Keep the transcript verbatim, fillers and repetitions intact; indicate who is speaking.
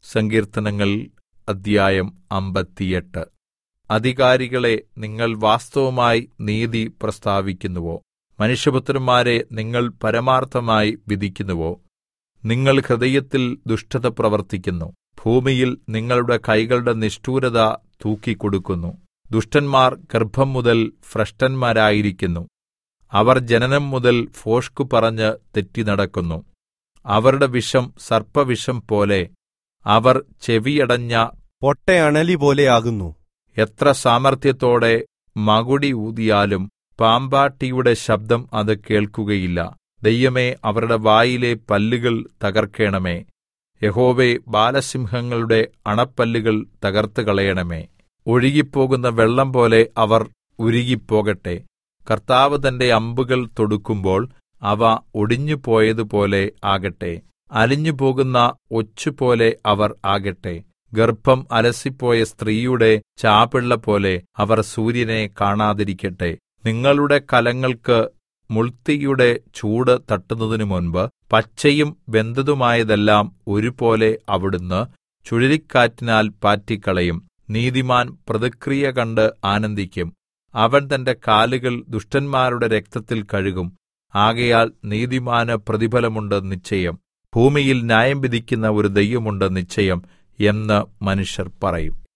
Speaker 1: സങ്കീർത്തനങ്ങൾ അദ്ധ്യായം അമ്പത്തിയെട്ട്. അധികാരികളെ, നിങ്ങൾ വാസ്തവമായി നീതി പ്രസ്താവിക്കുന്നുവോ? മനുഷ്യപുത്രന്മാരെ, നിങ്ങൾ പരമാർത്ഥമായി വിധിക്കുന്നുവോ? നിങ്ങൾ ഹൃദയത്തിൽ ദുഷ്ടത പ്രവർത്തിക്കുന്നു. ഭൂമിയിൽ നിങ്ങളുടെ കൈകളുടെ നിഷ്ഠൂരത തൂക്കിക്കൊടുക്കുന്നു. ദുഷ്ടന്മാർ ഗർഭം മുതൽ ഭ്രഷ്ടന്മാരായിരിക്കുന്നു. അവർ ജനനം മുതൽ ഭോഷ്കു പറഞ്ഞ് തെറ്റിനടക്കുന്നു. അവരുടെ വിഷം സർപ്പവിഷം പോലെ, അവർ ചെവിയടഞ്ഞ
Speaker 2: പൊട്ടയണലി പോലെയാകുന്നു.
Speaker 1: എത്ര സാമർത്ഥ്യത്തോടെ മകുടി ഊതിയാലും പാമ്പാട്ടിയുടെ ശബ്ദം അത് കേൾക്കുകയില്ല. ദൈവമേ, അവരുടെ വായിലെ പല്ലുകൾ തകർക്കണമേ. യഹോവേ, ബാലസിംഹങ്ങളുടെ അണപ്പല്ലുകൾ തകർത്തുകളയണമേ. ഒഴുകിപ്പോകുന്ന വെള്ളം പോലെ അവർ ഉരുകിപ്പോകട്ടെ. കർത്താവ് തന്റെ അമ്പുകൾ തൊടുക്കുമ്പോൾ അവ ഒടിഞ്ഞുപോയതുപോലെ ആകട്ടെ. അലിഞ്ഞുപോകുന്ന ഒച്ചുപോലെ അവർ ആകട്ടെ. ഗർഭം അലസിപ്പോയ സ്ത്രീയുടെ ചാപിള്ള പോലെ അവർ സൂര്യനെ കാണാതിരിക്കട്ടെ. നിങ്ങളുടെ കലങ്ങൾക്ക് മുൾതീയുടെ ചൂട് തട്ടുന്നതിനു മുൻപ് പച്ചയും വെന്തതുമായതെല്ലാം ഒരുപോലെ അവിടുന്ന് ചുഴലിക്കാറ്റിനാൽ പാറ്റിക്കളയും. നീതിമാൻ പ്രതിക്രിയ കണ്ട് ആനന്ദിക്കും. അവൻ തന്റെ കാലുകൾ ദുഷ്ടന്മാരുടെ രക്തത്തിൽ കഴുകും. ആകയാൽ നീതിമാന് പ്രതിഫലമുണ്ട് നിശ്ചയം. ഭൂമിയിൽ ന്യായം വിധിക്കുന്ന ഒരു ദൈവമുണ്ട് നിശ്ചയം എന്ന് മനുഷ്യർ പറയും.